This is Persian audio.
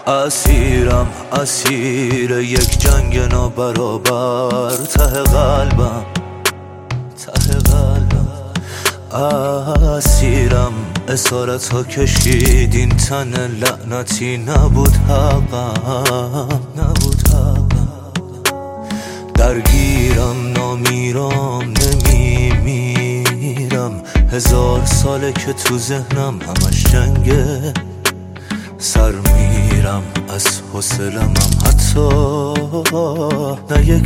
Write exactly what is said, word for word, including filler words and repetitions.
اسیرم اسیر یک جنگ نابرابر، ته قلبم ته قلبم اسیرم. اسارت ها کشید این تن لعنتی، نبود حقم نبود حقم. درگیرم نامیرم نمیمیرم، هزار ساله که تو ذهنم همش جنگه. سر میرم از حوصله‌ام حتی نه یک